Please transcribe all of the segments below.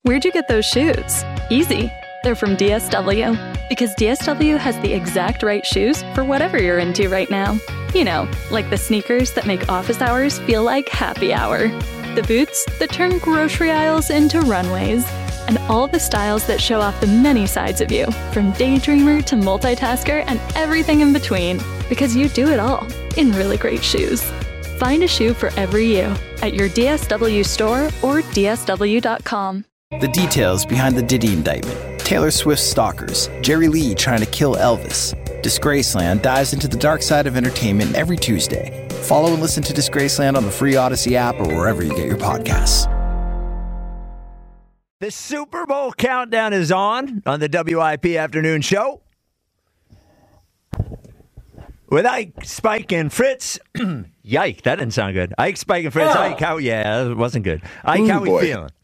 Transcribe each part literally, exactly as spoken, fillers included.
Where'd you get those shoes? Easy. They're from D S W. Because D S W has the exact right shoes for whatever you're into right now. You know, like the sneakers that make office hours feel like happy hour. The boots that turn grocery aisles into runways. And all the styles that show off the many sides of you, from daydreamer to multitasker and everything in between. Because you do it all in really great shoes. Find a shoe for every you at your D S W store or D S W dot com. The details behind the Diddy indictment, Taylor Swift's stalkers, Jerry Lee trying to kill Elvis. Disgraceland dives into the dark side of entertainment every Tuesday. Follow and listen to Disgraceland on the free Odyssey app or wherever you get your podcasts. The Super Bowl countdown is on on the W I P Afternoon Show. With Ike, Spike, and Fritz. Yike, that didn't sound good. Ike, Spike, and Fritz. Oh. Ike, how, yeah, it wasn't good. Ike, Ooh, how boy. we feeling?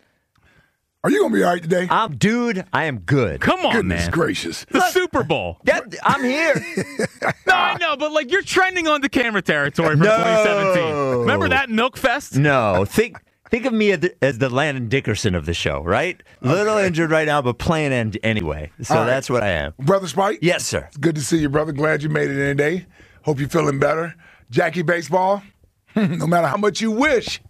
Are you going to be all right today? I'm, dude, I am good. Come on, Goodness man. gracious. The Look, Super Bowl. That, I'm here. No, I know, but like you're trending on the camera territory from no. twenty seventeen. Remember that Milk Fest? No. Think think of me as the, as the Landon Dickerson of the show, right? Okay. Little injured right now, but playing end anyway. So right. That's what I am. Brother Spike? Yes, sir. It's good to see you, brother. Glad you made it in today. Hope you're feeling better. Jackie Baseball, no matter how much you wish,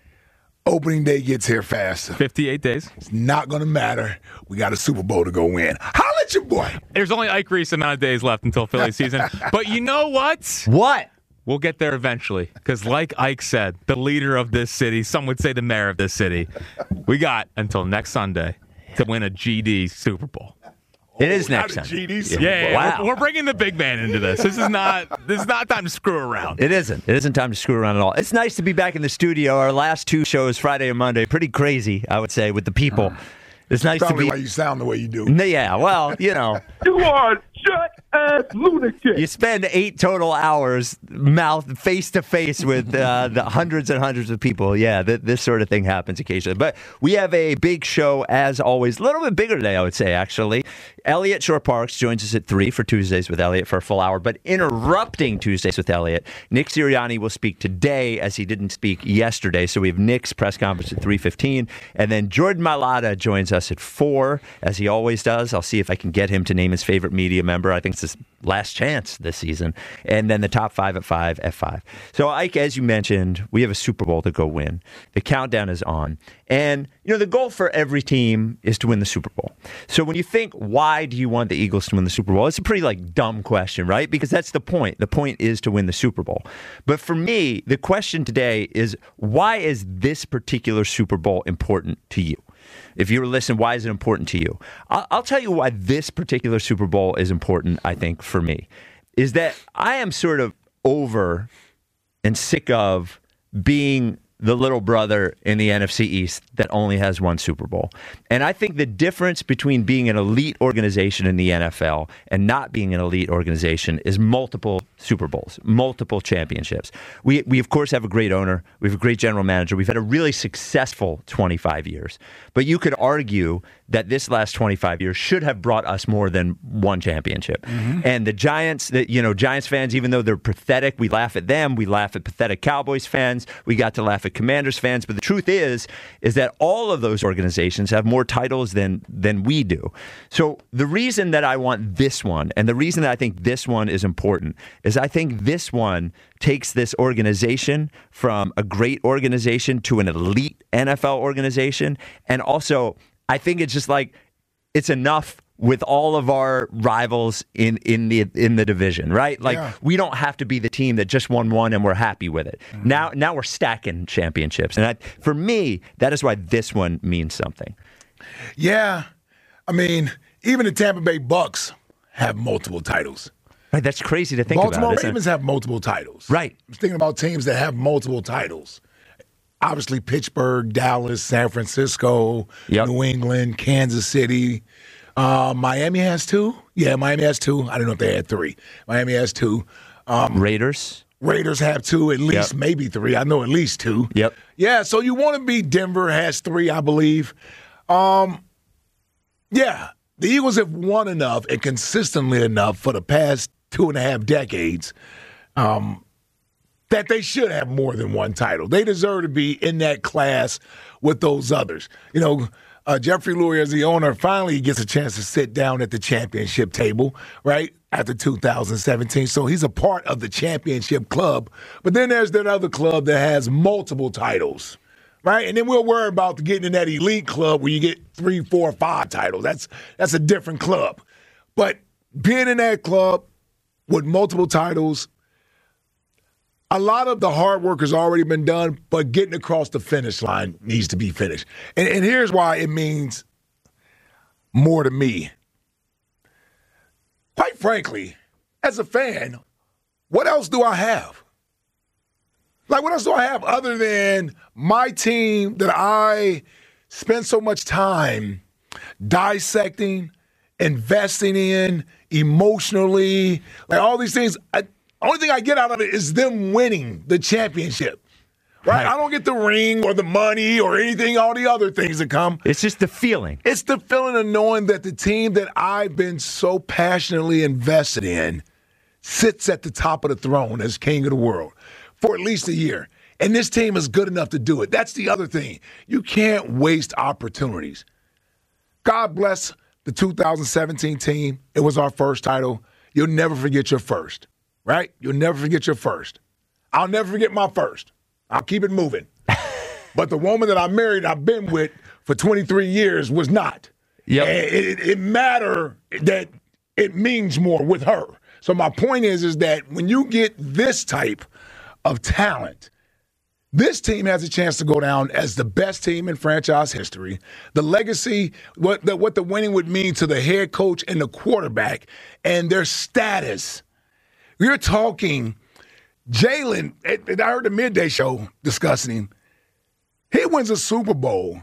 opening day gets here fast. fifty-eight days. It's not going to matter. We got a Super Bowl to go win. Holla at your boy. There's only Ike Reese amount of days left until Philly season. But you know what? What? We'll get there eventually. Because like Ike said, the leader of this city, some would say the mayor of this city, we got until next Sunday to win a G D Super Bowl. It is next time. Yeah, yeah, yeah. Wow. We're, we're bringing the big man into this. This is not this is not time to screw around. It isn't. It isn't time to screw around at all. It's nice to be back in the studio. Our last two shows, Friday and Monday, pretty crazy, I would say, with the people. It's nice Probably to be. Why you sound the way you do. Yeah, well, you know. You are shut ass lunatic. You spend eight total hours mouth face to face with uh, the hundreds and hundreds of people. Yeah, th- this sort of thing happens occasionally. But we have a big show as always. A little bit bigger today, I would say, actually. Elliot Shore-Parks joins us at three for Tuesdays with Elliot for a full hour. But interrupting Tuesdays with Elliot, Nick Sirianni will speak today as he didn't speak yesterday. So we have Nick's press conference at three fifteen. And then Jordan Mailata joins us at four, as he always does. I'll see if I can get him to name his favorite media member. I think it's his last chance this season. And then the top five at five at five. So, Ike, as you mentioned, we have a Super Bowl to go win. The countdown is on. And, you know, the goal for every team is to win the Super Bowl. So when you think, why do you want the Eagles to win the Super Bowl? It's a pretty, like, dumb question, right? Because that's the point. The point is to win the Super Bowl. But for me, the question today is, why is this particular Super Bowl important to you? If you were listening, why is it important to you? I'll, I'll tell you why this particular Super Bowl is important, I think, for me, is that I am sort of over and sick of being the little brother in the N F C East that only has one Super Bowl. And I think the difference between being an elite organization in the N F L and not being an elite organization is multiple Super Bowls, multiple championships. We, we of course, have a great owner. We have a great general manager. We've had a really successful twenty-five years. But you could argue that this last twenty-five years should have brought us more than one championship. Mm-hmm. And the Giants, the, you know, Giants fans, even though they're pathetic, we laugh at them. We laugh at pathetic Cowboys fans. We got to laugh at Commanders fans. But the truth is, is that all of those organizations have more titles than than we do. So the reason that I want this one, and the reason that I think this one is important, is I think this one takes this organization from a great organization to an elite N F L organization. And also, I think it's just like, it's enough with all of our rivals in, in the in the division, right? Like, yeah. We don't have to be the team that just won one and we're happy with it. Mm-hmm. Now now we're stacking championships. And I, for me, that is why this one means something. Yeah. I mean, even the Tampa Bay Bucks have multiple titles. Right, that's crazy to think Baltimore about. Baltimore Ravens have multiple titles. Right. I'm thinking about teams that have multiple titles. Obviously, Pittsburgh, Dallas, San Francisco, yep. New England, Kansas City. Uh, Miami has two. Yeah, Miami has two. I don't know if they had three. Miami has two. Um, Raiders. Raiders have two, at least, yep. maybe three. I know at least two. Yep. Yeah, so you want to be Denver has three, I believe. Um, yeah, the Eagles have won enough and consistently enough for the past two and a half decades um, that they should have more than one title. They deserve to be in that class with those others. You know, Uh, Jeffrey Lurie, as the owner, finally gets a chance to sit down at the championship table, right, after two thousand seventeen. So he's a part of the championship club. But then there's that other club that has multiple titles, right? And then we'll worry about getting in that elite club where you get three, four, five titles. That's that's a different club. But being in that club with multiple titles, a lot of the hard work has already been done, but getting across the finish line needs to be finished. And, and here's why it means more to me. Quite frankly, as a fan, what else do I have? Like, what else do I have other than my team that I spend so much time dissecting, investing in, emotionally, like all these things? I, only thing I get out of it is them winning the championship. Right? right? I don't get the ring or the money or anything, all the other things that come. It's just the feeling. It's the feeling of knowing that the team that I've been so passionately invested in sits at the top of the throne as king of the world for at least a year. And this team is good enough to do it. That's the other thing. You can't waste opportunities. God bless the two thousand seventeen team. It was our first title. You'll never forget your first. Right? You'll never forget your first. I'll never forget my first. I'll keep it moving. But the woman that I married, I've been with for twenty-three years, was not. Yep. It, it, it matter that it means more with her. So my point is, is that when you get this type of talent, this team has a chance to go down as the best team in franchise history. The legacy, what the, what the winning would mean to the head coach and the quarterback, and their status. You're talking Jalen, and I heard the midday show discussing him. He wins a Super Bowl.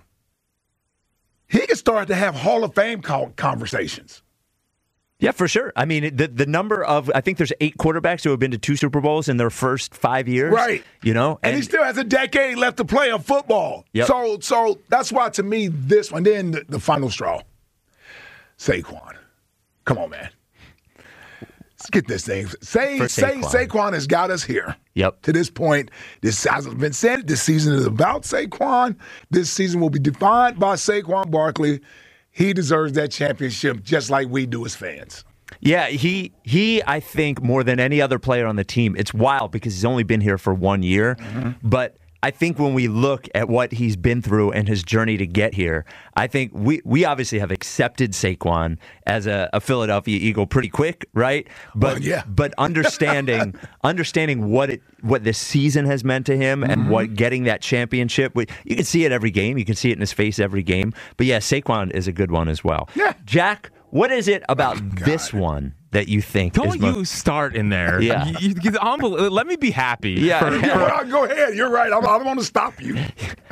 He can start to have Hall of Fame conversations. Yeah, for sure. I mean, the the number of, I think there's eight quarterbacks who have been to two Super Bowls in their first five years. Right. You know? And, and he still has a decade left to play of football. Yep. So so that's why, to me, this one, then the, the final straw. Saquon. Come on, man. Let's get this thing. Say, For say Saquon. Saquon has got us here. Yep. To this point, this has been said. This season is about Saquon. This season will be defined by Saquon Barkley. He deserves that championship just like we do as fans. Yeah, he, he. I think more than any other player on the team, it's wild because he's only been here for one year, mm-hmm. but I think when we look at what he's been through and his journey to get here, I think we, we obviously have accepted Saquon as a, a Philadelphia Eagle pretty quick, right? But well, yeah. but understanding understanding what it what this season has meant to him and Mm-hmm. what getting that championship, you can see it every game. You can see it in his face every game. But yeah, Saquon is a good one as well. Yeah. Jack, what is it about Oh, this one that you think Don't is mo- you start in there. Yeah. You, you, unbel- let me be happy. Yeah. for- Yeah. Well, go ahead. You're right. I'm, I don't want to stop you.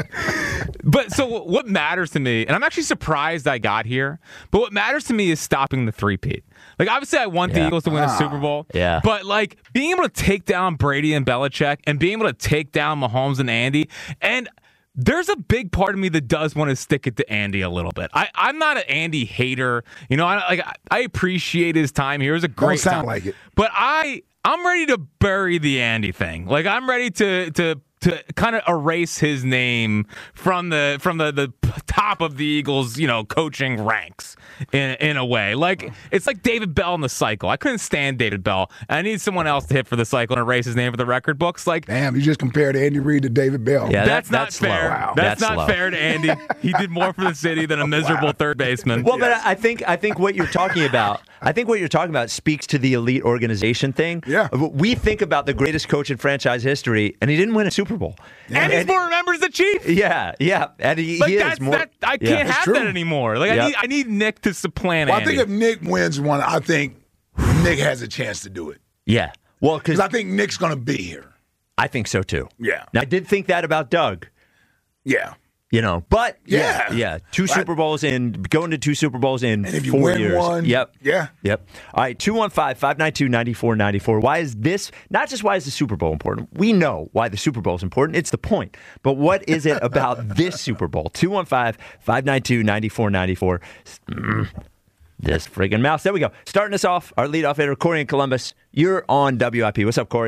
But so what matters to me, and I'm actually surprised I got here, but what matters to me is stopping the three-peat. Like, obviously, I want the Yeah. Eagles to win a Ah. Super Bowl. Yeah. But, like, being able to take down Brady and Belichick and being able to take down Mahomes and Andy, and there's a big part of me that does want to stick it to Andy a little bit. I, I'm not an Andy hater. You know, I like I appreciate his time here. It was a great sound time. like it. But I, I'm ready to bury the Andy thing. Like, I'm ready to to to kind of erase his name from the from the, the top of the Eagles, you know, coaching ranks in in a way. Like, it's like David Bell in the cycle. I couldn't stand David Bell. I need someone else to hit for the cycle and erase his name for the record books. Like, Damn, you just compared Andy Reid to David Bell. Yeah, that's that- not that's fair. low. Wow. That's, That's not low. fair to Andy. He did more for the city than a miserable third baseman. Well, but I think I think what you're talking about, I think what you're talking about speaks to the elite organization thing. Yeah. We think about the greatest coach in franchise history, and he didn't win a Super Bowl. and he's more remembered as the Chief. Yeah, yeah, and he, Like, he that's is more. that. I yeah. can't That's have true. that anymore. Like, Yep. I need I need Nick to supplant Well, I Andy. think if Nick wins one, I think Nick has a chance to do it. Yeah, well, because Because I think Nick's going to be here. I think so too. Yeah. Now, I did think that about Doug. Yeah. You know, but yeah, Yeah. yeah, two Right. Super Bowls in, going to two Super Bowls in And if you four win years. one, Yep. yeah. Yep. All right, two one five, five nine two, nine four nine four. Why is this, not just why is the Super Bowl important? We know why the Super Bowl is important. It's the point. But what is it about this Super Bowl? two one five, five nine two, nine four nine four. Mm, this friggin' mouse. There we go. Starting us off, our leadoff hitter, Corey in Columbus. You're on W I P. What's up, Corey?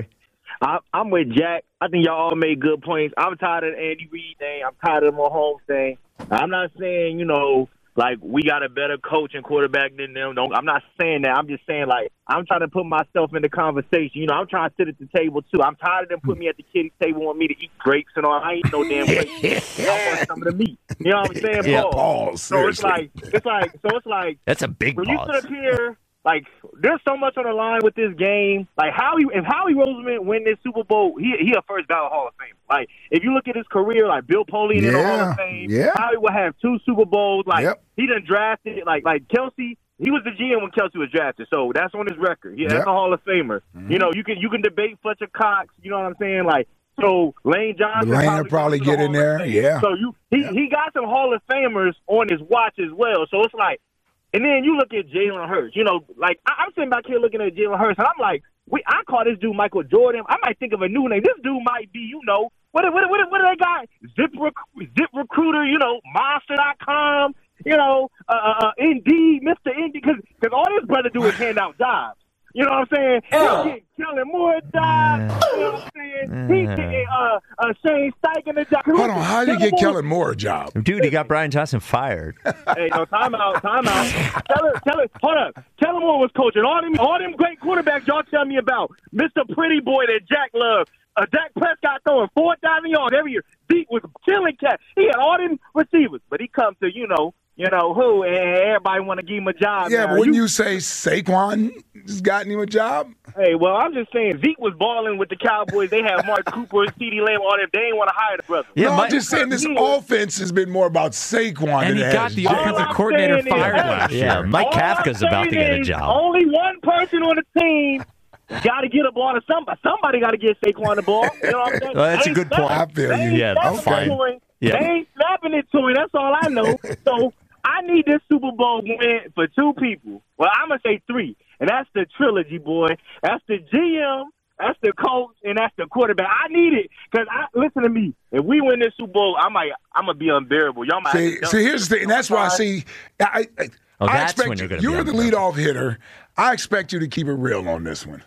I, I'm with Jack. I think y'all all made good points. I'm tired of the Andy Reid thing. I'm tired of the Mahomes thing. I'm not saying, you know, like we got a better coach and quarterback than them. Don't, I'm not saying that. I'm just saying, like, I'm trying to put myself in the conversation. You know, I'm trying to sit at the table, too. I'm tired of them putting me at the kiddie table, want me to eat grapes and all. I ain't no damn grapes. I want some of the meat. You know what I'm saying? Yeah, Paul. Pause. So it's like, it's like, so it's like, That's a big when you pause. sit up here, like, there's so much on the line with this game. Like, Howie, if Howie Roseman win this Super Bowl, he he a first ballot Hall of Fame. Like, if you look at his career, like Bill Polian in the Hall Yeah, of Fame, yeah. Howie will have two Super Bowls. Like, Yep. he done drafted, like, like Kelsey. He was the G M when Kelsey was drafted, so that's on his record. Yeah, that's Yep. a Hall of Famer. Mm-hmm. You know, you can you can debate Fletcher Cox. You know what I'm saying? Like, so Lane Johnson Lane will probably goes to the get in Hall of there, Fame. yeah. So you he he got some Hall of Famers on his watch as well. So it's like. And then you look at Jalen Hurts. You know, like, I, I'm sitting back here looking at Jalen Hurts, and I'm like, we, I call this dude Michael Jordan. I might think of a new name. This dude might be, you know, what what what, what do they got? Zip, rec- Zip Recruiter, you know, Monster dot com, you know, uh, uh, Indeed, Mister Indeed, because all this brother do is hand out jobs. You know what I'm saying? Oh. He's getting Kellen Moore a job. You know what I'm saying? He's getting uh, uh, Shane Steichen a job. Hold on, how did you get Moore- Kellen Moore a job? Dude, he got Brian Johnson fired. Hey, no, time out, time out. Tell it, tell it, hold up. Kellen Moore was coaching all them, all them great quarterbacks y'all tell me about. Mister Pretty Boy that Jack loved. Uh, Dak Prescott throwing four thousand yards every year. Zeke was killing cat. He had all them receivers, but he comes to, you know, you know who, and everybody want to give him a job. Yeah, now. but wouldn't you say Saquon has gotten him a job? Hey, well, I'm just saying Zeke was balling with the Cowboys. They have Mark Cooper, CeeDee Lamb, all them. They ain't want to hire the brother. Yeah, no, my- I'm just saying this Yeah. offense has been more about Saquon And than he it got has the Jalen. offensive I'm coordinator saying is, fired hey, last Yeah, year. Mike All Kafka's I'm about to saying get a is job. Only one person on the team got to get a ball to somebody. Somebody got to get Saquon the ball. You know what I'm saying? Well, that's They a good ain't snapping- point. I feel they you. ain't Yeah, that's snapping fine. it to him. Yeah. They ain't snapping it to him. That's all I know. So I need this Super Bowl win for two people. Well, I'm going to say three. And that's the trilogy, boy. That's the G M, that's the coach, and that's the quarterback. I need it. Because, I listen to me. If we win this Super Bowl, I might, I'm going to be unbearable. Y'all might See, have to see, here's the thing, and that's why I see. I, I, Oh, I that's expect when you're you, gonna be you're the unbearable. leadoff hitter. I expect you to keep it real on this one.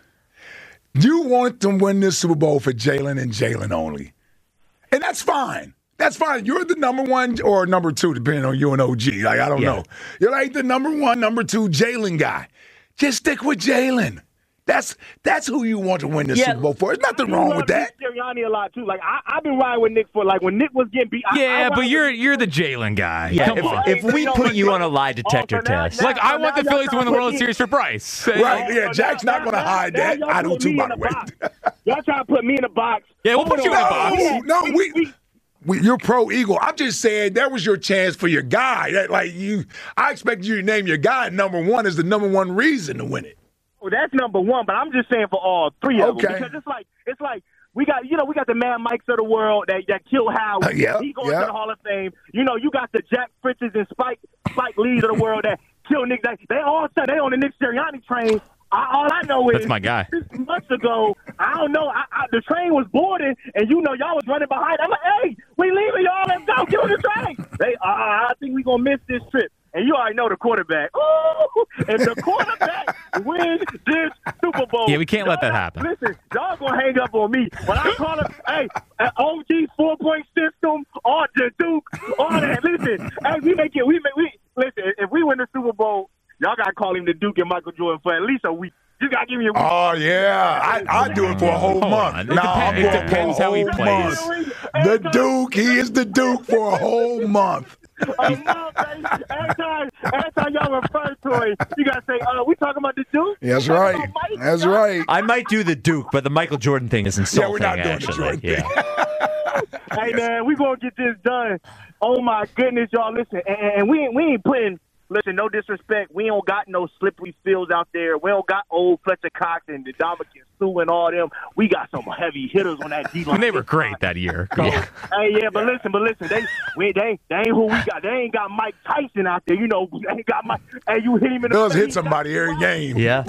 You want to win this Super Bowl for Jalen and Jalen only, and that's fine. That's fine. You're the number one or number two, depending on you and O G. Like I don't Yeah. know. You're like the number one, number two Jalen guy. Just stick with Jalen. That's that's who you want to win this Yeah. Super Bowl for. There's nothing I wrong love with that. Nick Sirianni a lot too. Like I, I've been riding with Nick for like when Nick was getting beat. I, I Yeah, ride but with you're Nick. you're the Jalen guy. Yeah, Come if, on. if we You know, put but- you on a lie detector Oh, so now- test. now- Like I so want now the Phillies to y'all win the trying World put Series for Bryce. Right? Yeah, So Jack's now- not going to now- hide now that. y'all I do put too, me by in the a way. box. Y'all trying to put me in a box. Yeah, we'll put you in a box. No, no, we, we you're pro Eagle. I'm just saying that was your chance for your guy. That, like you, I expected you to name your guy number one as the number one reason to win it. Well, that's number one, but I'm just saying for all three of Okay. them because it's like it's like we got you know we got the man Mikes of the world that that kill Howard. Uh, yeah, he goes yeah. to the Hall of Fame. You know you got the Jack Fritzes and Spike Spike Lees of the world that kill Nick. They, they all said they on the Nick Sirianni train. I, all I know is That's my guy. Six months ago, I don't know. I, I, the train was boarded, and you know y'all was running behind. I'm like, hey, we leaving y'all. Let's go. Get on the train. They, uh, I think we gonna miss this trip. And you already know the quarterback. Ooh, if the quarterback wins this Super Bowl, Yeah, we can't let y'all that not- happen. Listen, y'all gonna hang up on me when I call him. Hey, uh, O G's four point system, all the Duke, all that. Listen, hey, we make it. We make we listen. If we win the Super Bowl, y'all gotta call him the Duke and Michael Jordan for at least a week. You gotta give me a week. Oh yeah, I I do it for a whole Hold month. on. It Nah, depends- I'm it going for a depends how he whole plays. month. The Duke, he is the Duke for a whole month. A month, baby. Every time, every time y'all refer to it, you gotta say, "Uh, we talking about the Duke." That's We talking right. about Mike? That's right. I might do the Duke, but the Michael Jordan thing is insulting. we're not doing the actually. Jordan yeah. thing. Hey man, we gonna get this done. Oh my goodness, y'all! Listen, and, and we ain't we ain't putting. Listen, no disrespect. We don't got no slippery fields out there. We don't got old Fletcher Cox and the Dominican Sue and all them. We got some heavy hitters on that D line. And they were great that year. So, Yeah. Hey, yeah, but listen, but listen, they, we, they, they ain't who we got. They ain't got Mike Tyson out there. You know, they ain't got Mike. Hey, you hit him in the Does face. hit somebody every game. Yeah.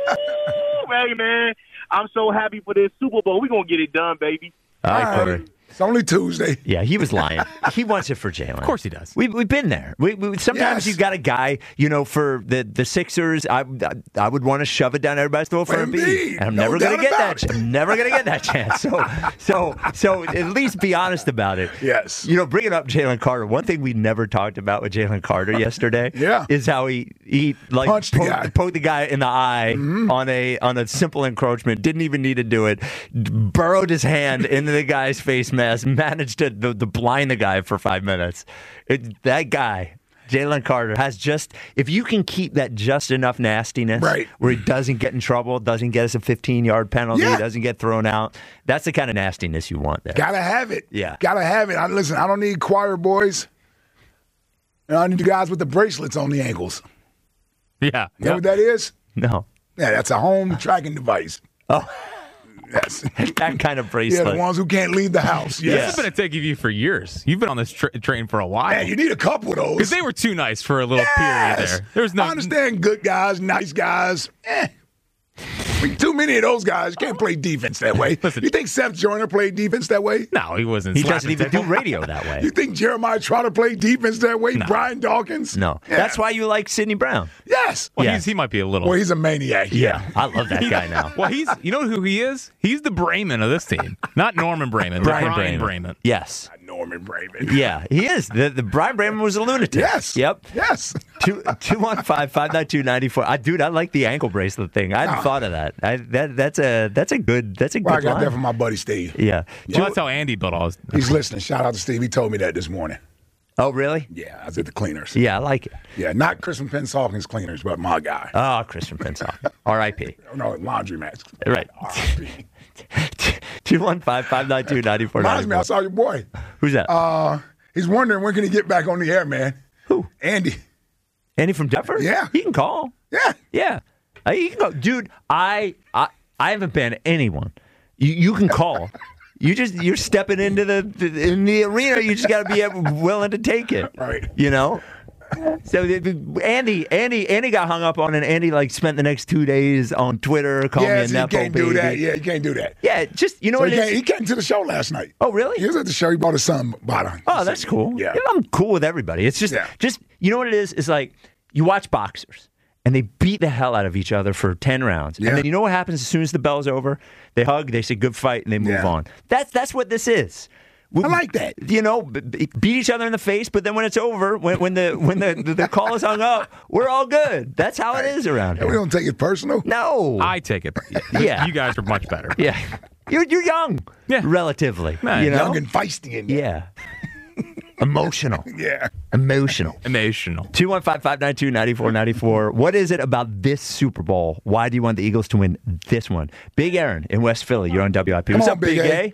Hey, man, I'm so happy for this Super Bowl. We gonna get it done, baby. All right, All Corey. right. It's only Tuesday. Yeah, he was lying. He wants it for Jalen. Of course he does. We, we've been there. We, we, sometimes Yes. you got a guy, you know, for the, the Sixers, I, I, I would want to shove it down everybody's throat for Indeed. Embiid. And I'm No never going to doubt get that. about ch- it. I'm never going to get that chance. So, so, so at least be honest about it. Yes. You know, bringing up Jalen Carter, one thing we never talked about with Jalen Carter yesterday Yeah. is how he, he like, Punched the poked, guy. poked the guy in the eye Mm-hmm. on a on a simple encroachment. Didn't even need to do it. Burrowed his hand into the guy's face mask. Managed to, to, to blind the guy for five minutes. It, that guy, Jalen Carter, has just, if you can keep that just enough nastiness Right. where he doesn't get in trouble, doesn't get us a fifteen-yard penalty, Yeah. doesn't get thrown out, that's the kind of nastiness you want there. Gotta have it. Yeah. Gotta have it. I, listen, I don't need choir boys. And I need the guys with the bracelets on the ankles. Yeah. You know what that is? No. Yeah, that's a home tracking device. Oh, Yes. that kind of Yeah, bracelet. the ones who can't leave the house. This Yes. has been a take of you for years. You've been on this tra- train for a while. Man, you need a couple of those. Because they were too nice for a little period Yes. there. There was no. I understand good guys, nice guys. Eh. I mean, too many of those guys can't play defense that way. Listen. You think Seth Joyner played defense that way? No, he wasn't. He slapping doesn't even do people. radio that way. You think Jeremiah Trotter played defense that way? No. Brian Dawkins? No. Yeah. That's why you like Sidney Brown. Yes. Well, Yeah. he's, he might be a little. Well, he's a maniac. Yeah. I love that guy now. Well, he's. You know who he is? He's the Brayman of this team, not Norman Brayman. Brian Brian Brayman. Brayman. Yes. Norman Brayman. Yeah, he is. The, the Brian Brayman was a lunatic. Yes. Yep. Yes. Two two one five five nine two ninety four. I dude, I like the ankle bracelet thing. I hadn't No. thought of that. I, that that's a that's a good that's a Well, I good got line. that from my buddy Steve. Yeah. Well, that's how Andy built all his. He's listening. Shout out to Steve. He told me that this morning. Oh really? Yeah, I was at the cleaners. Yeah, I like it. Yeah, not Christian Pensawkins cleaners, but my guy. Oh, Christian Pinsock. R I P. No, laundromats. Right. R I P two one five five nine two ninety four Reminds ninety me, I four. saw your boy. Who's that? Uh, he's wondering when can he get back on the air, man. Who? Andy. Andy from Denver? Yeah. He can call. Yeah. Yeah. Uh, you can go. Dude, I I, I haven't banned anyone. You you can call. You just you're stepping into the, the in the arena. You just got to be able, willing to take it. Right. You know. So the- the- Andy Andy Andy got hung up on, and Andy like spent the next two days on Twitter calling Yes, me a he nepo can't baby. do that. Yeah, he can't do that. Yeah, just you know So what he, it came, is? he came to the show last night. Oh really? He was at the show. He brought his son by the Oh, that's cool. Yeah. I'm cool with everybody. It's just, Yeah. just you know what it is? It's like you watch boxers and they beat the hell out of each other for ten rounds, Yeah. and then you know what happens as soon as the bell's over? They hug, they say good fight, and they move Yeah. on. That's that's what this is. We, I like that. You know, b- b- beat each other in the face, but then when it's over, when, when the when the, the, the call is hung up, we're all good. That's how it is around And we here. don't take it personal. No. I take it. Yeah. You guys are much better. yeah. You're you're young. Yeah. Relatively. Man, you know? Young and feisty in there. Yeah. Emotional. Yeah. Emotional. Emotional. two one five five nine two nine four nine four. What is it about this Super Bowl? Why do you want the Eagles to win this one? Big Aaron in West Philly. You're on W I P. Come What's on, up, Big Big A? A?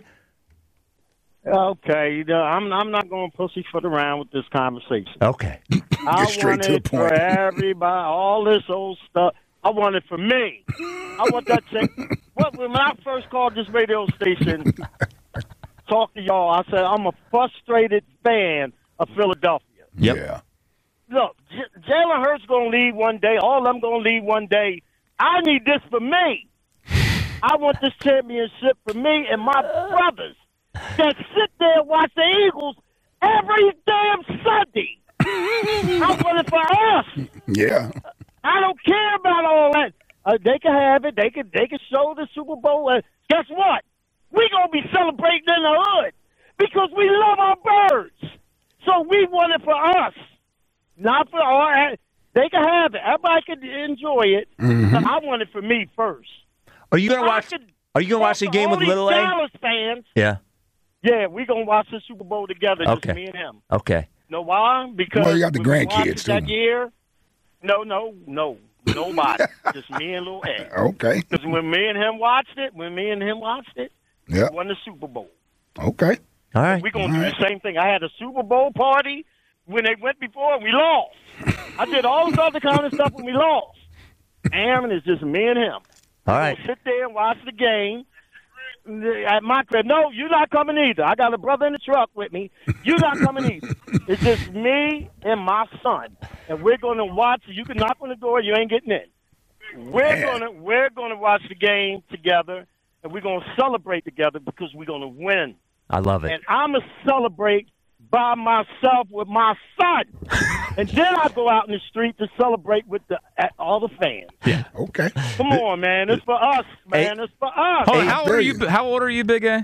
Okay, uh, I'm I'm not going to pussyfoot around with this conversation. Okay. I straight want to the it for point. everybody. All this old stuff. I want it for me. I want that thing. What, when I first called this radio station, talk to y'all, I said I'm a frustrated fan of Philadelphia. Yep. Yeah. Look, J- Jalen Hurts going to leave one day. All of them going to leave one day. I need this for me. I want this championship for me and my brothers that sit there and watch the Eagles every damn Sunday. I want it for us. Yeah. I don't care about all that. Uh, they can have it. They can. They can show the Super Bowl. Uh, guess what? We gonna be celebrating in the hood because we love our birds. So we want it for us, not for our. They can have it. Everybody can enjoy it. Mm-hmm. But I want it for me first. Are you gonna I watch? could Are you gonna watch the talk to game all with these Little A? Dallas fans. Yeah. Yeah, we gonna watch the Super Bowl together. Just Okay. me and him. Okay. Know why? Because Well, you got the when we watched grandkids, it that too. year. No, no, no, nobody. Just me and Lil Ed. Okay. Because when me and him watched it, when me and him watched it, Yeah. we won the Super Bowl. Okay. All right. We're going All to do right. the same thing. I had a Super Bowl party when they went before, and we lost. I did all this other kind of stuff, and we lost. Aaron is just me and him. All We're right. gonna sit there and watch the game at my crib. No, you're not coming either. I got a brother in the truck with me. You're not coming either. It's just me and my son, and we're going to watch. You can knock on the door. You ain't getting in. We're Man. going to we're going to watch the game together, and we're going to celebrate together because we're going to win. I love it. And I'm going to celebrate by myself with my son. And then I go out in the street to celebrate with the all the fans. Yeah. Okay. Come on, man. It's for us, man. Hey. It's for us. Hold on, how old are you? How old are you, Big A?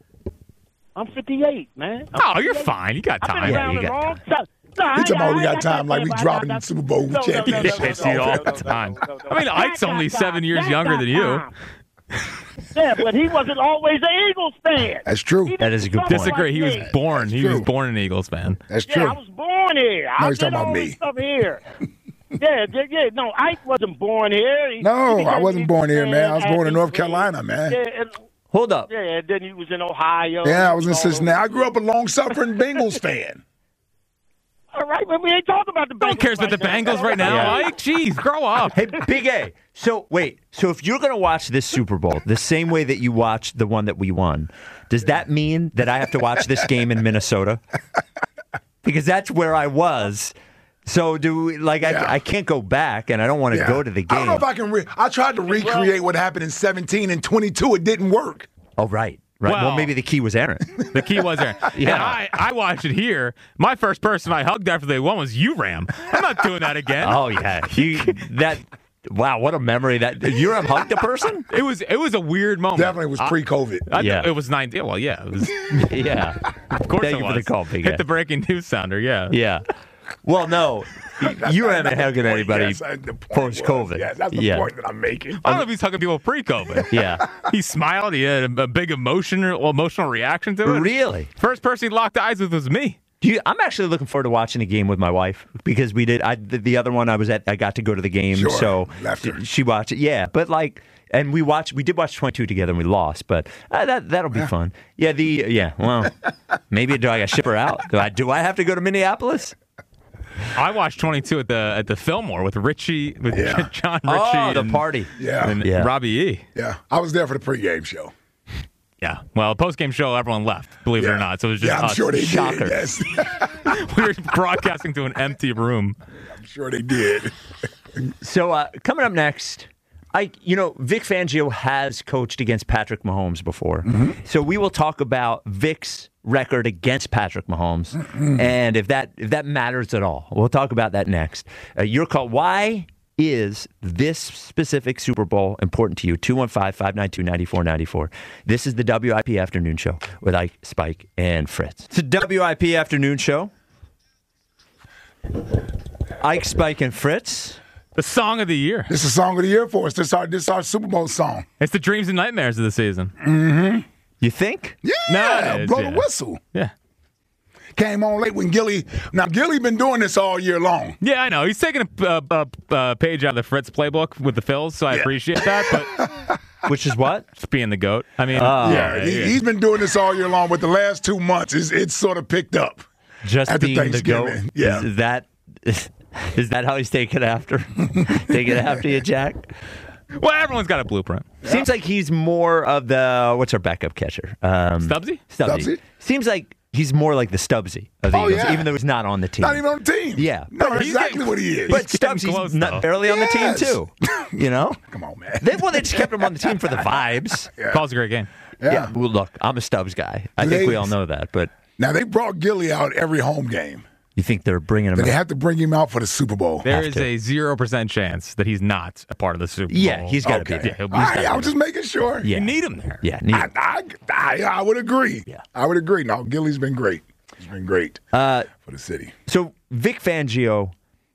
I'm fifty-eight, man. I'm Oh, you're fifty-eight. fine. You got I've been time. around you a got long time. time. No, I- He talking about we I- got I time like we I- dropping I- the Super Bowl no, no, no, championship. no, no, I see you all no, the no, time. no, no, no. I mean, Ike's That only got seven time. years That younger got than you. time. Yeah, but he wasn't always an Eagles fan. That's true. He That is a good didn't point. Disagree. He was like me. born. He was true. born an Eagles fan. That's Yeah, true. I was born here. I he's did talking about all me. this stuff here. yeah, yeah, yeah. No, Ike wasn't born here. He, No, he I became wasn't an born Eagles here, man. I was fan born in after North he- Carolina, man. Yeah, and, Hold up. yeah, and then he was in Ohio. Yeah, I was in All over Cincinnati. I the grew up a long-suffering Bengals fan. All right, but we ain't talking about the Bengals. No one cares about the right now. Bengals right now. Yeah. Ike, jeez, grow up. Hey, Big A. So wait. So if you're going to watch this Super Bowl the same way that you watched the one that we won, does that mean that I have to watch this game in Minnesota? Because that's where I was. So do we, like Yeah. I, I can't go back, and I don't want to Yeah. go to the I game. don't know if I can. Re- I tried to recreate what happened in seventeen and twenty-two. It didn't work. oh right, right. Well, Well- maybe the key was Aaron. The key was there. Yeah. And I, I watched it here. My first person I hugged after they won was you, Ram. I'm not doing that again. Oh yeah, you that. Wow, what a memory! That you ever hugged a person? It was it was a weird moment. Definitely was pre-COVID. I, Yeah. It was nine. Yeah, well, yeah. It was, Yeah, of course Thank it you was. for the call, Big Hit A. the breaking news sounder. Yeah. Yeah. Well, no, you haven't hugged anybody Yes, I- the point post COVID. was- Yes, that's the yeah. point that I'm making. I don't know if he's talking to people pre-COVID. Yeah. He smiled. He had a, a big emotional emotional reaction to it. Really? First person he locked eyes with was me. Do you, I'm actually looking forward to watching a game with my wife because we did. I the, the other one I was at. I got to go to the game, Sure. so Left her. she watched it. Yeah, but like, and we watched. We did watch twenty-two together, and we lost. But uh, that that'll be fun. Yeah. The yeah. Well, maybe do I got to ship her out? Do I do I have to go to Minneapolis? I watched twenty-two at the at the Fillmore with Richie, with Yeah. John Ritchie, Oh, the and, party. Yeah. and Yeah. Robbie E. Yeah, I was there for the pregame show. Yeah. Well, post game show, everyone left. Believe it Yeah. or not, so it was just yeah, I'm us. sure they Shocker. did. Yes. We were broadcasting to an empty room. I'm sure they did. So uh, coming up next, I you know Vic Fangio has coached against Patrick Mahomes before, so we will talk about Vic's record against Patrick Mahomes and if that if that matters at all. We'll talk about that next. Uh, your call. Why is this specific Super Bowl important to you? two one five, five nine two, nine four nine four. This is the W I P Afternoon Show with Ike, Spike, and Fritz. It's a W I P Afternoon Show. Ike, Spike, and Fritz. The song of the year. This is song of the year for us. This is our this is our Super Bowl song. It's the dreams and nightmares of the season. You think? Yeah, No, it is, blow yeah. the whistle. Yeah. Came on late when Gilly. Now Gilly been doing this all year long. Yeah, I know. He's taking a, a, a, a page out of the Fritz playbook with the Phils, so I Yeah. appreciate that. But Which is what? just being the GOAT. I mean, Yeah, he, yeah. he's been doing this all year long. But the last two months, it's, it's sort of picked up. Just After being the goat. Thanksgiving, yeah. Is, is that is, is that how he's taking it after? taking it after you, Jack? Well, everyone's got a blueprint. Seems like he's more of the what's our backup catcher? Um, Stubbsy? Stubbsy. Stubbsy? Seems like he's more like the Stubbsy of the Oh, Eagles, yeah. even though he's not on the team. Not even on the team. Yeah. No, that's he's exactly getting- what he is. but he's getting Stubbsy's close, not though. barely on the team Yes. too. You know? Come on, man. They, well, they just kept him on the team for the vibes. Yeah. Calls a great game. Yeah. Well, look, I'm a Stubbs guy. I Do think they- we all know that. But Now they brought Gilly out every home game. you think they're bringing him? But they out? have to bring him out for the Super Bowl. There Have is to. a zero percent chance that he's not a part of the Super Bowl. Yeah, he's got to Okay. be Yeah, there. he'll be- All he's right, gotta I be was just making sure. Yeah. You need him there. Yeah, need I, I, I, I would agree. Yeah. I would agree. No, Gilly's been great. He's been great Uh, for the city. So Vic Fangio,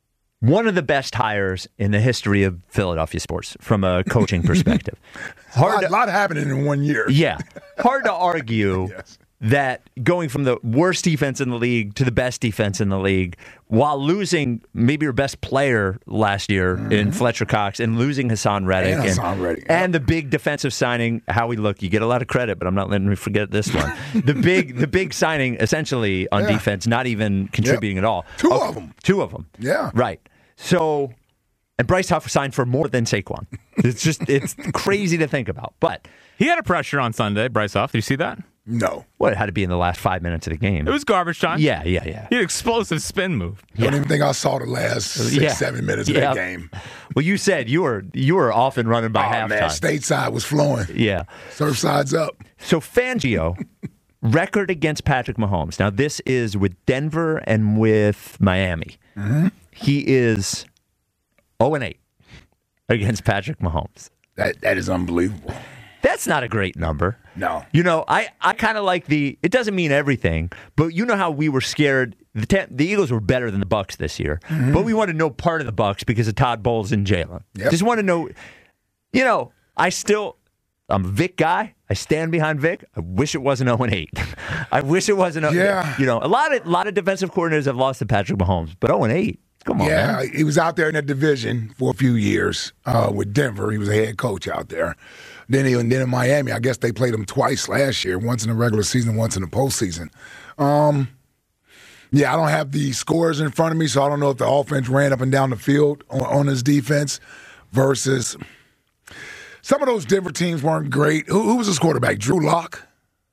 one of the best hires in the history of Philadelphia sports from a coaching perspective. A Hard lot, to, lot happening in one year. yeah, hard to argue Yes. that going from the worst defense in the league to the best defense in the league while losing maybe your best player last year in Fletcher Cox and losing Hassan Reddick And Hassan Reddick, yep. and the big defensive signing, Howie, look, you get a lot of credit, but I'm not letting me forget this one. the big the big signing essentially on Yeah. defense, not even contributing at all. Two Okay, of 'em. Two of them. Yeah. Right. So, and Bryce Huff signed for more than Saquon. It's just, it's crazy to think about. But He had a pressure on Sunday, Bryce Huff. Did you see that? No. what, it had to be in the last five minutes of the game. It was garbage time. Yeah, yeah, yeah. He had an explosive spin move. I don't even think I saw the last six, Yeah. seven minutes of Yeah. that game. Well, you said you were you were off and running by Oh, halftime. man, stateside was flowing. Yeah. Surfside's up. So Fangio, record against Patrick Mahomes. Now, this is with Denver and with Miami. Mm-hmm. He is oh and eight against Patrick Mahomes. That That is unbelievable. That's not a great number. No. You know, I, I kind of like the, it doesn't mean everything, but you know how we were scared. The ten, the Eagles were better than the Bucs this year, mm-hmm. but we want to know part of the Bucs because of Todd Bowles and Jalen. Yep. Just want to know, you know, I still, I'm a Vic guy. I stand behind Vic. I wish it wasn't oh and eight. I wish it wasn't oh and eight. Yeah. You know, a lot of, lot of defensive coordinators have lost to Patrick Mahomes, but oh and eight. Come on, yeah, man. He was out there in that division for a few years uh, with Denver. He was a head coach out there. Then he, and then in Miami, I guess they played him twice last year, once in the regular season, once in the postseason. Um, yeah, I don't have the scores in front of me, so I don't know if the offense ran up and down the field on, on his defense versus some of those Denver teams weren't great. Who, who was his quarterback? Drew Lock?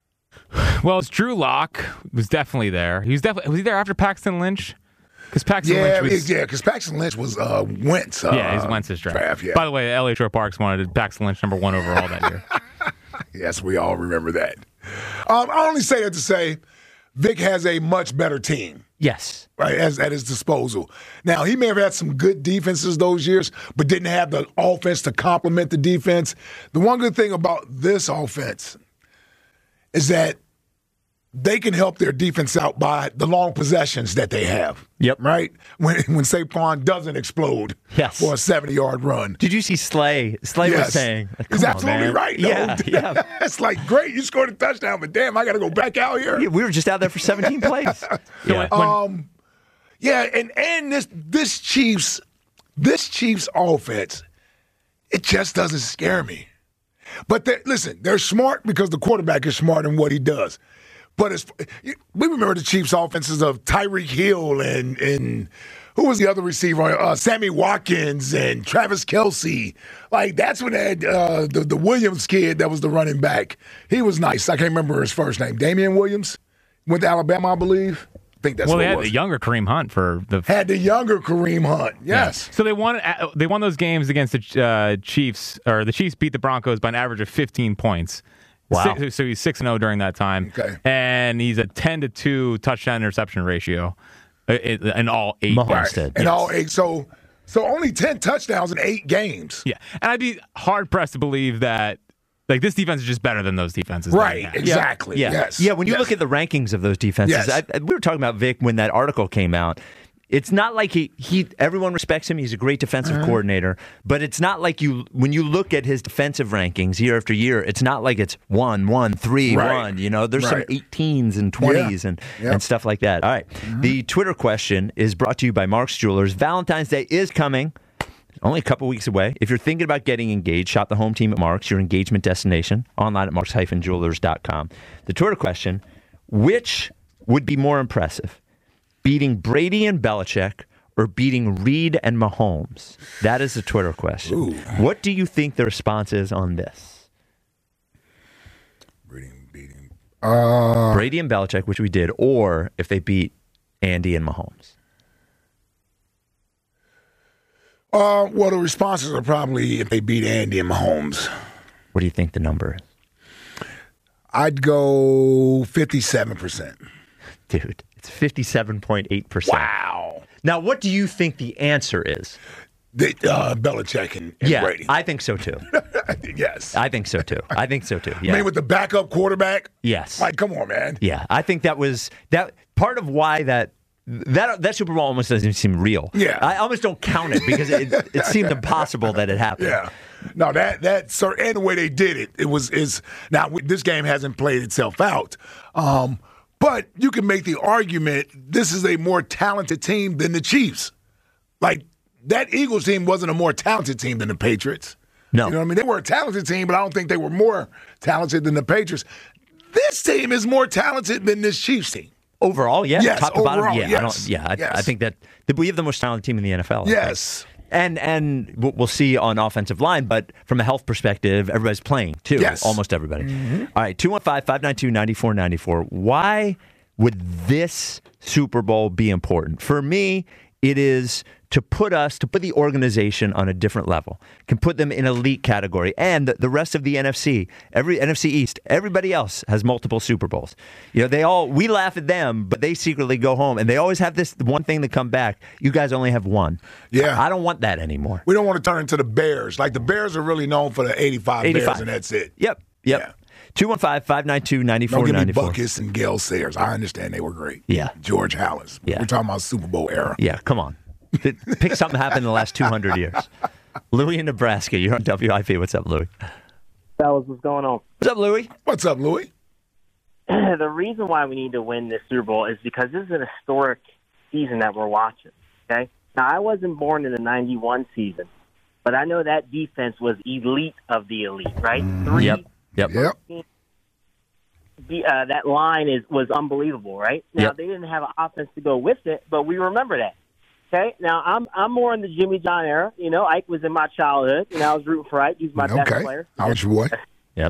Well, it's Drew Lock was definitely there. He was definitely was he there after Paxton Lynch? Because Paxton yeah, Lynch was yeah, because Paxton Lynch was uh, Wentz. Uh, yeah, he's Wentz's draft. draft yeah. By the way, L A Shore Parks wanted Paxton Lynch number one overall that year. Yes, we all remember that. Um, I only say that to say Vic has a much better team. Yes. Right, as, at his disposal. Now, he may have had some good defenses those years, but didn't have the offense to complement the defense. The one good thing about this offense is that they can help their defense out by the long possessions that they have. Yep. Right? When when Saquon doesn't explode yes. for a seventy-yard run. Did you see Slay? Slay yes. was saying, he's on, absolutely man. right. Though. Yeah, yeah. It's like, great, you scored a touchdown, but damn, I got to go back out here. Yeah, we were just out there for seventeen plays. Yeah. When, um, yeah, and, and this this Chiefs this Chiefs offense, it just doesn't scare me. But they're, listen, they're smart because the quarterback is smart in what he does. But it's, we remember the Chiefs' offenses of Tyreek Hill and and who was the other receiver? Uh, Sammy Watkins and Travis Kelce. Like, that's when they had uh, the, the Williams kid that was the running back. He was nice. I can't remember his first name. Damian Williams? Went to Alabama, I believe. I think that's well, what they it had was. the younger Kareem Hunt for the Had the younger Kareem Hunt, yes. Yeah. So they won. They won those games against the uh, Chiefs, or the Chiefs beat the Broncos by an average of fifteen points. Wow. Six, so he's six and zero during that time, Okay. and he's a ten to two touchdown interception ratio in all eight. Mahomes games. did. And Yes. all eight. So, so only ten touchdowns in eight games. Yeah, and I'd be hard pressed to believe that like this defense is just better than those defenses. that Right, we had. exactly. Yeah. Yes. Yeah, when you Yes. look at the rankings of those defenses, Yes. I, I- we were talking about Vic when that article came out. It's not like he, he everyone respects him. He's a great defensive Uh-huh. coordinator, but it's not like you when you look at his defensive rankings year after year, it's not like it's one, one, three, Right. one. You know, there's Right. some eighteens and twenties and, Yep. and stuff like that. All right. The Twitter question is brought to you by Mark's Jewelers. Valentine's Day is coming. Only a couple weeks away. If you're thinking about getting engaged, shop the home team at Mark's, your engagement destination, online at marks dash jewelers dot com. The Twitter question, which would be more impressive, beating Brady and Belichick or beating Reed and Mahomes? That is the Twitter question. Ooh. What do you think the response is on this? Beating, beating. Uh, Brady and Belichick, which we did, or if they beat Andy and Mahomes? uh, well, the responses are probably if they beat Andy and Mahomes. What do you think the number is? I'd go fifty-seven percent. Dude, it's fifty-seven point eight percent. Wow. Now, what do you think the answer is? The, uh, Belichick and, and Yeah, Brady. I think so too. yes. I think so too. I think so too. Yeah. I mean, with the backup quarterback? yes. Like, come on, man. Yeah, I think that was that part of why that that that Super Bowl almost doesn't seem real. Yeah. I almost don't count it because it it seemed impossible that it happened. Yeah. No, that that sir, and the way they did it, it was is now this game hasn't played itself out, um, but you can make the argument this is a more talented team than the Chiefs. Like that Eagles team wasn't a more talented team than the Patriots. No. You know what I mean? They were a talented team, but I don't think they were more talented than the Patriots. This team is more talented than this Chiefs team. Overall, yeah. Yes, Top to bottom, overall, yeah. I yes, don't, yeah, I, yes. I think that, that we have the most talented team in the N F L. I Yes. think. And and we'll we'll see on offensive line, but from a health perspective, everybody's playing too. Yes. Almost everybody. All right, two one five, five nine two, nine four nine four. Why would this Super Bowl be important? For me, It is to put us, to put the organization on a different level, can put them in elite category. And the, the rest of the N F C, every N F C East, everybody else has multiple Super Bowls. You know, they all, we laugh at them, but they secretly go home, and they always have this one thing to come back. You guys only have one. Yeah. I, I don't want that anymore. We don't want to turn into the Bears. Like, the Bears are really known for the eighty-five, eighty-five Bears, and that's it. Yep, yep. Yeah. two one five, five nine two, nine four Don't give nine me four. Buckus and Gale Sayers. I understand they were great. Yeah. George Hallis. Yeah. We're talking about Super Bowl era. Yeah, come on. Pick something that happened in the last two hundred years. Louis in Nebraska, you're on W I P. What's up, Louis? Fellas, what's going on? What's up, Louis? What's up, Louis? The reason why we need to win this Super Bowl is because this is an historic season that we're watching, okay? Now, I wasn't born in the ninety-one season, but I know that defense was elite of the elite, right? Three, Yep, yep. Yep. The, uh, that line is was unbelievable, right? Now, Yep. they didn't have an offense to go with it, but we remember that. Okay, now I'm I'm more in the Jimmy John era. You know, Ike was in my childhood. You know, I was rooting for Ike. He's my best Okay. player. I was your boy. Yep.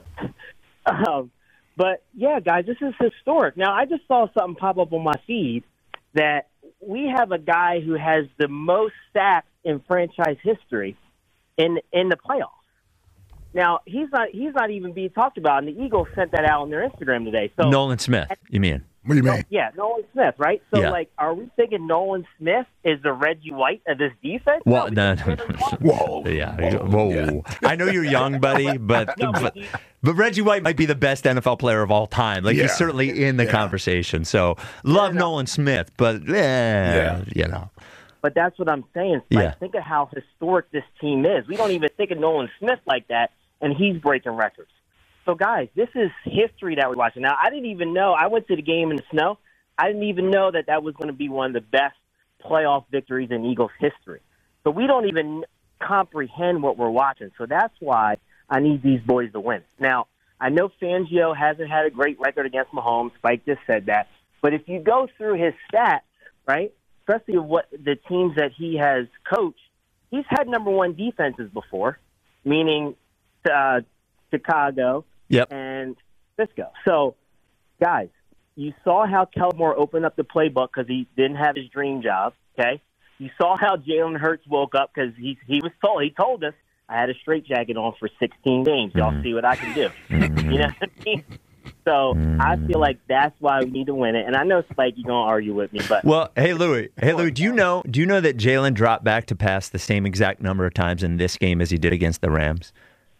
Um, but yeah, guys, this is historic. Now, I just saw something pop up on my feed that we have a guy who has the most sacks in franchise history in in the playoffs. Now, he's not he's not even being talked about, and the Eagles sent that out on their Instagram today. So Nolan Smith, you mean? What do you mean? yeah, Nolan Smith, right? So, Yeah. like, are we thinking Nolan Smith is the Reggie White of this defense? Well, No, no, because no, Taylor Swift- Whoa. Yeah. Whoa. Yeah. I know you're young, buddy, but, No, but but he- but Reggie White might be the best N F L player of all time. Like, Yeah. he's certainly in the Yeah. conversation. So, love Nolan Smith, but, eh, Yeah. you know. But that's what I'm saying. Like, Yeah. think of how historic this team is. We don't even think of Nolan Smith like that, and he's breaking records. So, guys, this is history that we're watching. Now, I didn't even know. I went to the game in the snow. I didn't even know that that was going to be one of the best playoff victories in Eagles history. So we don't even comprehend what we're watching. So that's why I need these boys to win. Now, I know Fangio hasn't had a great record against Mahomes. Spike just said that. But if you go through his stats, right, especially what the teams that he has coached, he's had number one defenses before, meaning uh, Chicago Yep. and Cisco. So, guys, you saw how Kelmore opened up the playbook because he didn't have his dream job, okay? You saw how Jalen Hurts woke up because he, he was told, he told us, I had a straitjacket on for sixteen games. Y'all Mm-hmm. see what I can do. You know what I mean? So I feel like that's why we need to win it. And I know, Spike, you're going to argue with me, but Well, hey, Louis. Hey, Louis, do you know, do you know that Jalen dropped back to pass the same exact number of times in this game as he did against the Rams?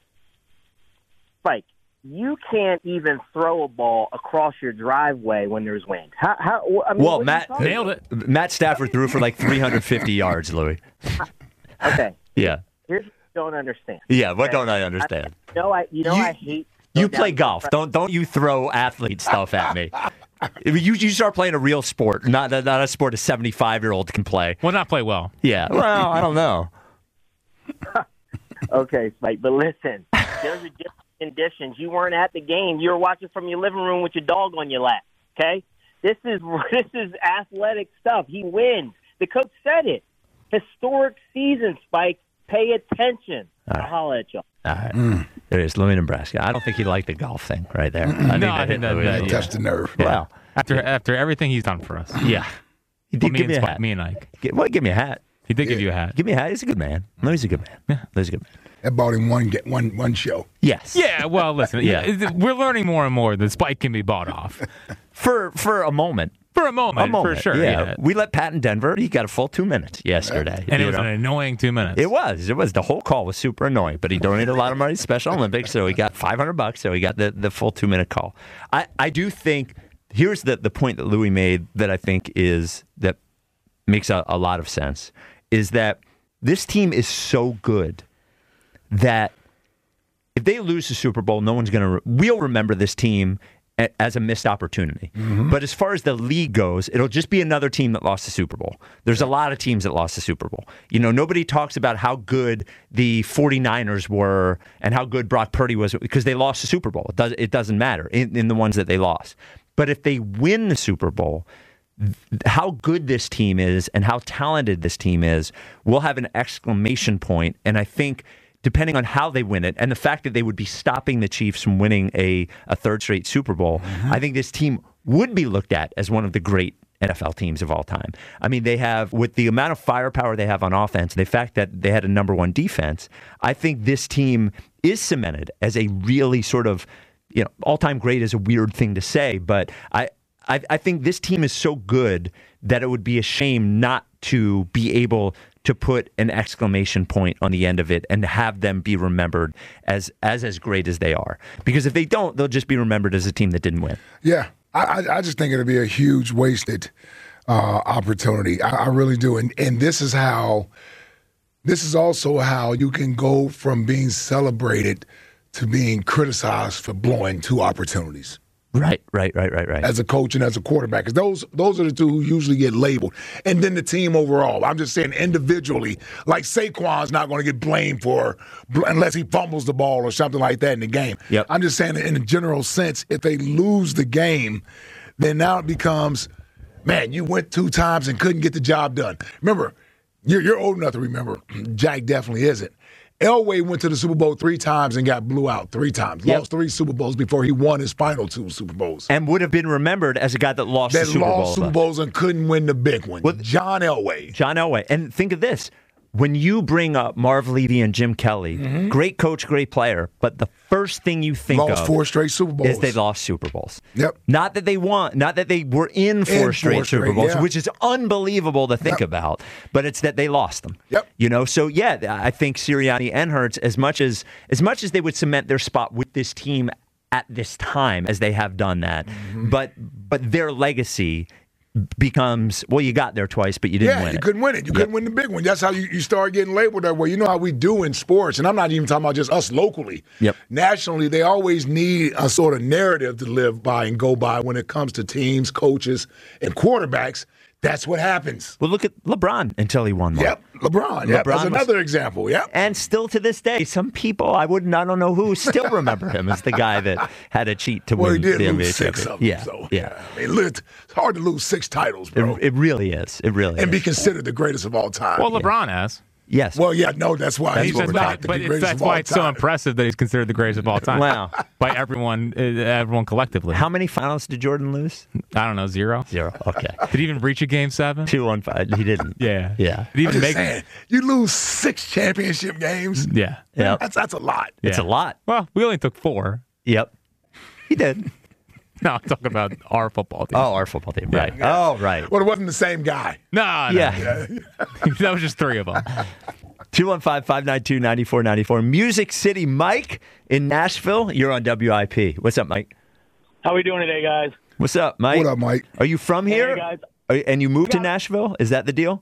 Spike, you can't even throw a ball across your driveway when there's wind. How? how I mean, Well, what are you Matt talking Nailed it. Matt Stafford threw for like three hundred fifty yards, Louis. about? Okay, Yeah. here's what you don't understand. Yeah, what don't I understand? You know, I, you know You- I hate. You go play down- golf. Don't don't you throw athlete stuff at me. You you start playing a real sport, not not a sport a seventy-five year old can play. Will not play well. Yeah. Well, I don't know. Okay, Spike, but listen, there's a different conditions. You weren't at the game. You were watching from your living room with your dog on your lap. Okay, this is this is athletic stuff. He wins. The coach said it. Historic season, Spike. Pay attention. I'll holler at y'all. All right. There it is, Louis, Nebraska. I don't think he liked the golf thing right there. I No, I hit think that- Louis. that- Yeah. Touch the nerve. Wow. After after everything he's done for us. Yeah. He Well, did me, give and me a Spike, hat. me and Ike. Gi- Well, give me a hat. He did give you a hat. Give me a hat. He's a good man. Louis a good man. Yeah. Louis a good man. That bought him one get one one show. Yes. Yeah, well, listen, Yeah. yeah. we're learning more and more that Spike can be bought off. For for a moment. For a moment, A moment. for sure. Yeah. Yeah. We let Pat in Denver. He got a full two minutes yesterday. And it you was know? an annoying two minutes. It was. It was. The whole call was super annoying, but he donated a lot of money to Special Olympics, so he got five hundred bucks, so he got the, the full two-minute call. I, I do think, here's the, the point that Louis made that I think is, that makes a, a lot of sense, is that this team is so good that if they lose the Super Bowl, no one's going to, re- we'll remember this team a- as a missed opportunity. But as far as the league goes, it'll just be another team that lost the Super Bowl. There's a lot of teams that lost the Super Bowl. You know, nobody talks about how good the 49ers were and how good Brock Purdy was because they lost the Super Bowl. It, does, it doesn't matter in, in the ones that they lost. But if they win the Super Bowl, th- how good this team is and how talented this team is will have an exclamation point. And I think depending on how they win it, and the fact that they would be stopping the Chiefs from winning a, a third straight Super Bowl, I think this team would be looked at as one of the great N F L teams of all time. I mean, they have, with the amount of firepower they have on offense, and the fact that they had a number one defense, I think this team is cemented as a really sort of, you know, all-time great is a weird thing to say, but I, I, I think this team is so good that it would be a shame not to be able to put an exclamation point on the end of it and have them be remembered as as as great as they are. Because if they don't, they'll just be remembered as a team that didn't win. Yeah, I, I just think it'll be a huge wasted uh, opportunity. I, I really do. And and this is how, this is also how you can go from being celebrated to being criticized for blowing two opportunities. Right, right, right, right, right. As a coach and as a quarterback, because those those are the two who usually get labeled. And then the team overall. I'm just saying individually, like Saquon's not going to get blamed for unless he fumbles the ball or something like that in the game. Yep. I'm just saying in a general sense, if they lose the game, then now it becomes, man, you went two times and couldn't get the job done. Remember, you're, you're old enough to remember. Jack definitely isn't. Elway went to the Super Bowl three times and got blew out three times. Yep. Lost three Super Bowls before he won his final two Super Bowls. And would have been remembered as a guy that lost that the Super Bowl. lost Super Bowls and couldn't win the big one. With John Elway. John Elway. And think of this. When you bring up Marv Levy and Jim Kelly, mm-hmm. great coach, great player, but the first thing you think lost of four straight Super Bowls. is they lost Super Bowls. Yep. Not that they won, not that they were in four in straight four Super straight, Bowls, yeah. which is unbelievable to think yep. about, but it's that they lost them. Yep. You know, so yeah, I think Sirianni and Hurts, as much as as much as they would cement their spot with this team at this time, as they have done that, mm-hmm. but but their legacy becomes, well, you got there twice, but you didn't yeah, win it. you couldn't win it. You yep. couldn't win the big one. That's how you, you start getting labeled that way. You know how we do in sports, and I'm not even talking about just us locally. Yep. Nationally, they always need a sort of narrative to live by and go by when it comes to teams, coaches, and quarterbacks. That's what happens. Well, look at LeBron until he won one. Yep, LeBron. Yep, LeBron that's was, another example. Yep. And still to this day, some people, I wouldn't, I don't know who, still remember him as the guy that had a cheat to well, win he did the lose N B A six championship. of them. Yeah, so, yeah. I mean, it's hard to lose six titles, bro. It, it really is. It really and is. be considered the greatest of all time. Well, LeBron yeah. has. Yes. Well, yeah, no, that's why that's he's what not but the it's, greatest that's of why all it's time. so impressive that he's considered the greatest of all time. Wow. By everyone, uh, everyone collectively. How many finals did Jordan lose? I don't know, zero. Zero. Okay. Did he even reach a game seven? Two on five. He didn't. Yeah. Yeah. Did he I'm even just make? saying, you lose six championship games. Yeah. Yeah. That's that's a lot. Yeah. It's a lot. Well, we only took four. Yep. He did. No, I'm talking about our football team. Oh, our football team. Right. Yeah. Oh, right. Well, it wasn't the same guy. No, no. Yeah. That was just three of them. two one five, five nine two, nine four nine four. Music City Mike in Nashville. You're on W I P. What's up, Mike? How we doing today, guys? What's up, Mike? What up, Mike? Are you from here? Hey, guys. Are, and you moved Yeah. to Nashville? Is that the deal?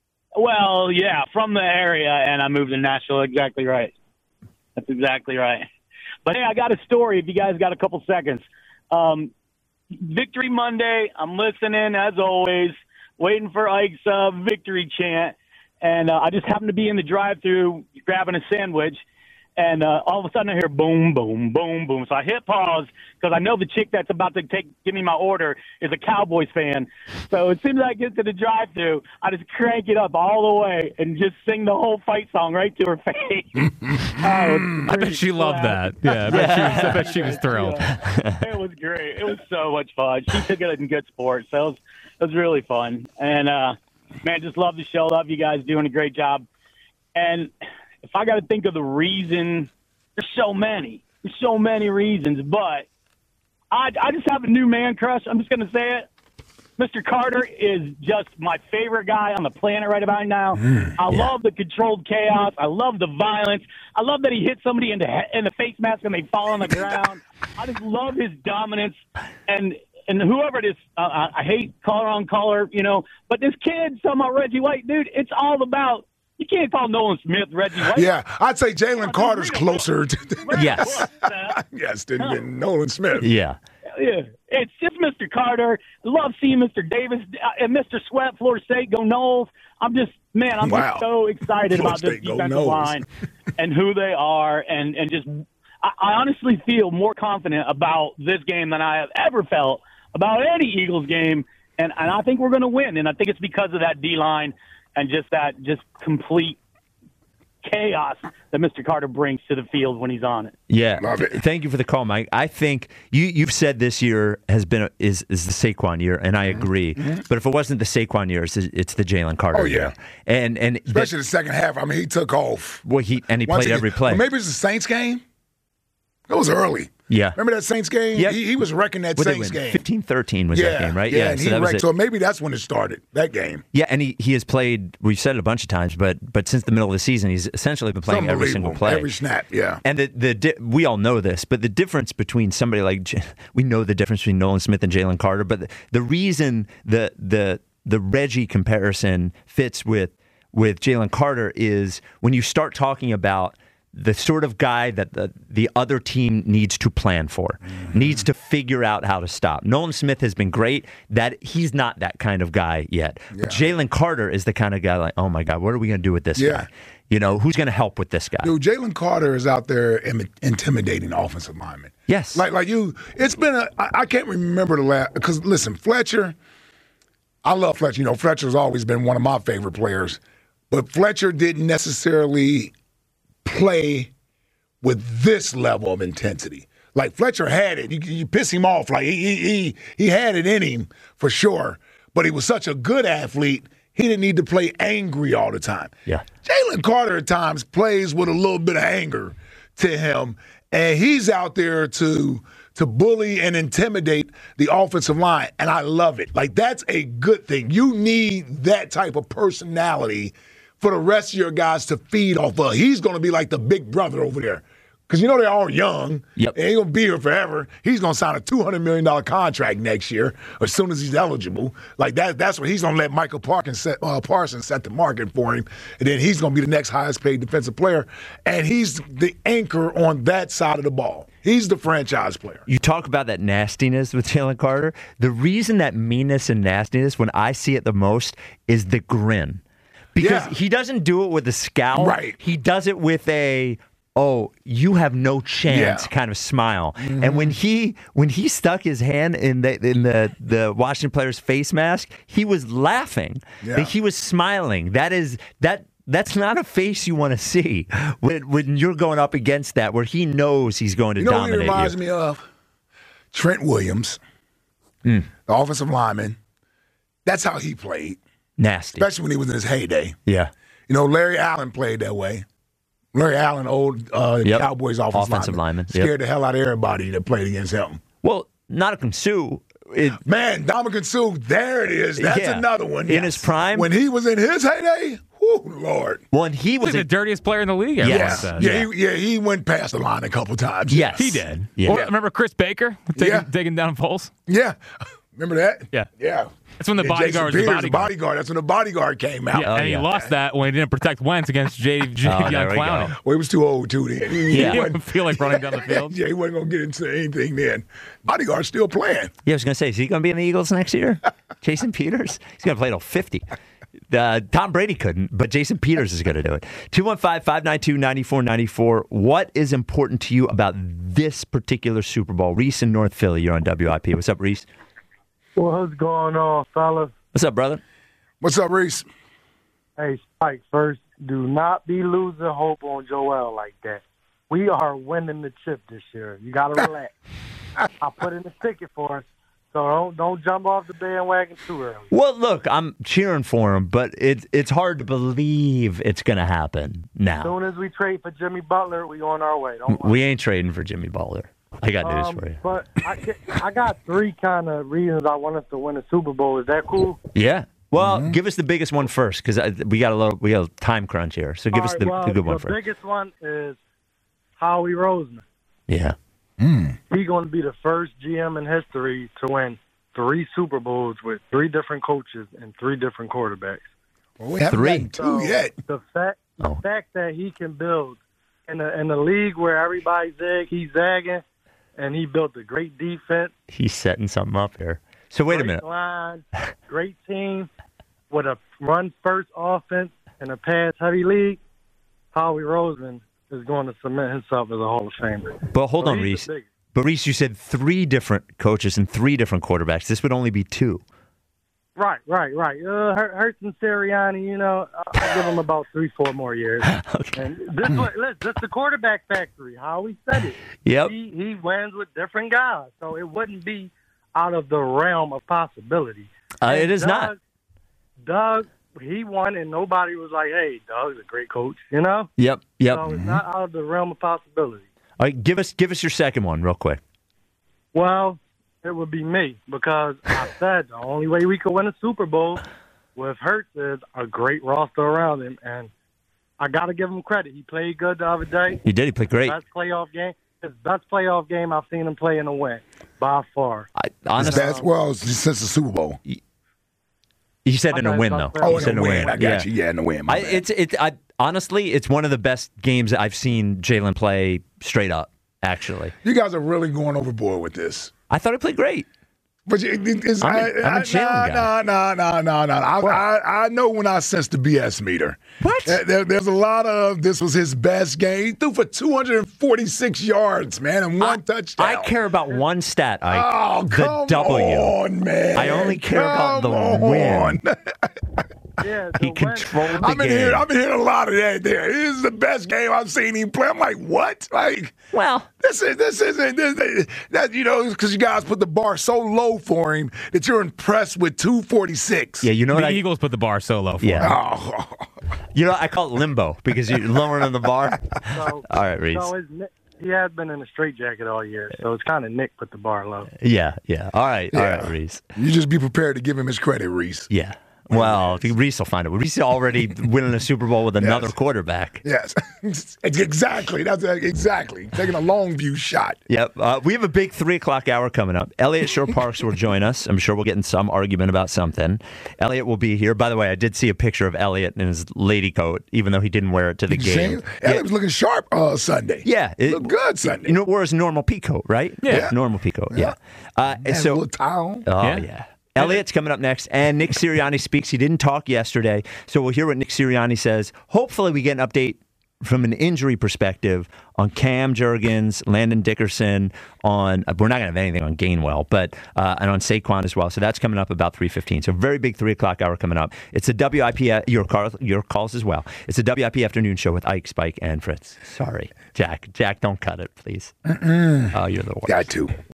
Well, yeah, from the area, and I moved to Nashville. Exactly right. That's exactly right. But hey, I got a story. If you guys got a couple seconds, um, Victory Monday. I'm listening as always, waiting for Ike's uh, victory chant, and uh, I just happened to be in the drive-thru grabbing a sandwich. And uh, all of a sudden I hear boom, boom, boom, boom. So I hit pause because I know the chick that's about to take give me my order is a Cowboys fan. So as soon as I get to the drive-thru, I just crank it up all the way and just sing the whole fight song right to her face. oh, I bet she loved that. Yeah, I bet, She, was, I bet she was thrilled. Yeah. It was great. It was so much fun. She took it in good sport. So it was, it was really fun. And, uh, man, just love the show. Love you guys doing a great job. And if I got to think of the reason, there's so many. There's so many reasons, but I, I just have a new man crush. I'm just going to say it. Mister Carter is just my favorite guy on the planet right about now. Mm, I yeah. love the controlled chaos. I love the violence. I love that he hits somebody in the, in the face mask and they fall on the ground. I just love his dominance. And and whoever it is, uh, I, I hate color on color, you know, but this kid talking about Reggie White, dude, it's all about. You can't call Nolan Smith Reggie White. Yeah, I'd say Jalen Carter's closer to yes, yes, than, than Nolan Smith. Yeah, yeah. It's just Mister Carter. I love seeing Mister Davis and Mister Sweat, Florida State, go Noles. I'm just man, I'm wow. just so excited Florida about State, this defensive line and who they are, and and just I, I honestly feel more confident about this game than I have ever felt about any Eagles game, and and I think we're going to win, and I think it's because of that D line. And just that, just complete chaos that Mister Carter brings to the field when he's on it. Yeah, thank you for the call, Mike. I think you you've said this year has been a, is is the Saquon year, and I agree. Mm-hmm. But if it wasn't the Saquon year, it's, it's the Jalen Carter. Oh yeah, year. and and especially the, the second half. I mean, he took off. Well, he and he Once played again, every play. Well, maybe it's the Saints game. It was early. Yeah. Remember that Saints game? Yeah. He, he was wrecking that what Saints game. fifteen thirteen was yeah, that game, right? Yeah, yeah and so he that was wrecked. it. So maybe that's when it started, that game. Yeah, and he, he has played, we've said it a bunch of times, but but since the middle of the season, he's essentially been playing every single play. Every snap, yeah. And the, the di- we all know this, but the difference between somebody like, J- we know the difference between Nolan Smith and Jalen Carter, but the, the reason the the the Reggie comparison fits with, with Jalen Carter is when you start talking about the sort of guy that the, the other team needs to plan for, mm-hmm. needs to figure out how to stop. Nolan Smith has been great. That he's not that kind of guy yet. Yeah. But Jalen Carter is the kind of guy like, oh my God, what are we going to do with this yeah. guy? You know, who's going to help with this guy? Dude, Jalen Carter is out there Im- intimidating offensive linemen. Yes. Like like you, it's been a, I, I can't remember the last, because listen, Fletcher, I love Fletcher. You know, Fletcher's always been one of my favorite players. But Fletcher didn't necessarily play with this level of intensity. Like Fletcher had it. You, you piss him off. Like he, he he had it in him for sure. But he was such a good athlete, he didn't need to play angry all the time. Yeah. Jalen Carter at times plays with a little bit of anger to him, and he's out there to to bully and intimidate the offensive line, and I love it. Like that's a good thing. You need that type of personality for the rest of your guys to feed off of. He's going to be like the big brother over there. Because you know they're all young. Yep. They ain't going to be here forever. He's going to sign a two hundred million dollars contract next year as soon as he's eligible. Like that. That's what he's going to let Michael Parsons set, uh, Parsons set the market for him. And then he's going to be the next highest paid defensive player. And he's the anchor on that side of the ball. He's the franchise player. You talk about that nastiness with Jalen Carter. The reason that meanness and nastiness, when I see it the most, is the grin. Because yeah. he doesn't do it with a scowl. Right. He does it with a, oh, you have no chance yeah. kind of smile. Mm-hmm. And when he when he stuck his hand in the in the, the Washington player's face mask, he was laughing. Yeah. He was smiling. That is that that's not a face you want to see when when you're going up against that, where he knows he's going to you know dominate what he reminds you. me of? Trent Williams, mm. the offensive lineman. That's how he played. Nasty. Especially when he was in his heyday. Yeah. You know, Larry Allen played that way. Larry Allen, old uh, yep. Cowboys offensive, offensive lineman. lineman. Scared yep. the hell out of everybody that played against him. Well, Ndamukong Suh. It, Man, Ndamukong Suh, there it is. That's yeah. another one. In yes. his prime? When he was in his heyday, whoo, Lord. When he was He's a, the dirtiest player in the league. Yeah. Says. Yeah, he, yeah, he went past the line a couple times. Yes. He did. Yeah. Or, remember Chris Baker taking, Yeah. taking down Foles? Yeah. Remember that? Yeah. Yeah. That's when the And bodyguard Jason was the Peters, bodyguard. bodyguard. That's when the bodyguard came out. Yeah, Oh, and yeah. he lost that when he didn't protect Wentz against J. J. Oh, there we Clowney. go. Well, he was too old, too, then. He, Yeah. He wasn't- didn't feel like running down the field. yeah, he wasn't going to get into anything then. Bodyguard's still playing. Yeah, I was going to say, is he going to be in the Eagles next year? Jason Peters? He's going to play till fifty. Uh, Tom Brady couldn't, but Jason Peters is going to do it. two one five, five nine two, nine four nine four. What is important to you about this particular Super Bowl? Reese in North Philly, you're on W I P. What's up, Reese? What's going on, fellas? What's up, brother? What's up, Reese? Hey, Spike, first, do not be losing hope on Joel like that. We are winning the chip this year. You got to relax. I put in the ticket for us, so don't don't jump off the bandwagon too early. Well, look, I'm cheering for him, but it's it's hard to believe it's going to happen now. As soon as we trade for Jimmy Butler, we on our way. Don't worry. We ain't trading for Jimmy Butler. I got news Um, for you. But I, get- I got three kind of reasons I want us to win the Super Bowl. Is that cool? Yeah. Well, Mm-hmm. give us the biggest one first, because we got a little we got a time crunch here. So give All us right, the, well, the good one the first. biggest one is Howie Roseman. Yeah. He's going to be the first G M in history to win three Super Bowls with three different coaches and three different quarterbacks. Well, we haven't Three. gotten two yet. The fact, the Oh. fact that he can build in a, in a league where everybody's zag, he's zagging, and he built a great defense, He's setting something up here. So wait a great minute. line, great team with a run-first offense and a pass-heavy league. Howie Roseman is going to cement himself as a Hall of Famer. But hold So on, he's the Reese. biggest. But Reese, you said three different coaches and three different quarterbacks. This would only be two. Right, right, right. Uh, Hur- Hurts and Sirianni, you know, I'll I'll give them about three, four more years. Okay. And this, what, listen, this the quarterback factory. How we said it. Yep. He he wins with different guys, so it wouldn't be out of the realm of possibility. Uh, And it is Doug, not. Doug, he won, and nobody was like, "Hey, Doug's a great coach," you know. Yep, yep. So it's not out of the realm of possibility. All right, give us give us your second one real quick. Well, it would be me because I said the only way we could win a Super Bowl with Hurts is a great roster around him, and I got to give him credit. He played good the other day. He did. He played great. Best playoff game. His best playoff game I've seen him play in a win by far. I, His honestly, best, well, since the Super Bowl. you said in a Okay, win that's though. fair. Oh, You in said the win. I got you. Yeah, in the win. my I, bad. it's it. I, honestly, it's one of the best games I've seen Jalen play straight up. Actually, You guys are really going overboard with this. I thought he played great. But you- it- it's, I'm a- I, I'm a I- Jalen nah, guy. nah, nah, nah, nah, nah. I, I, I know when I sense the B S meter. What? There- there- there's a lot of this was his best game. He threw for two hundred forty-six yards, man, and one I, touchdown. I care about one stat. Ike, Oh, the come W. on, man. I only care about the Come win. on. Yeah, He the win- controlled the I've been game. hearing, I've been hearing a lot of that. There, this is the best game I've seen him play. I'm like, what? Like, well, this is this isn't this, that you know because you guys put the bar so low for him that you're impressed with two forty-six. yeah, you know The what? I, Eagles put the bar so low for Yeah. him. Oh. you know, I call it limbo because you're lowering on the bar. So, All right, Reese. so it's Nick, he has been in a straitjacket all year, so it's kind of Nick put the bar low. Yeah, yeah. All right, all Yeah. right, Reese. You just be prepared to give him his credit, Reese. Yeah. Well, Reese will find it. Reese is already winning a Super Bowl with another Yes. quarterback. Yes, exactly. That's exactly taking a long view shot. Yep. Uh, we have a big three o'clock hour coming up. Elliot Shore Parks will join us. I'm sure we'll get in some argument about something. Elliot will be here. By the way, I did see a picture of Elliot in his lady coat, even though he didn't wear it to the You see game. him? Elliot was looking sharp uh, Sunday. Yeah, it looked good Sunday. You know, wore his normal pea coat, right? Yeah. normal pea coat. Yeah. Uh, Had a so, little tie on. oh Yeah. yeah. Elliot's coming up next, and Nick Sirianni speaks. He didn't talk yesterday, so we'll hear what Nick Sirianni says. Hopefully, we get an update from an injury perspective on Cam Jurgens, Landon Dickerson. On uh, we're not going to have anything on Gainwell, but uh, and on Saquon as well. So that's coming up about three fifteen. So very big three o'clock hour coming up. It's a W I P your car, your calls as well. It's a W I P afternoon show with Ike, Spike, and Fritz. Sorry, Jack. Jack, don't cut it, please. Oh, you're the worst. Got to.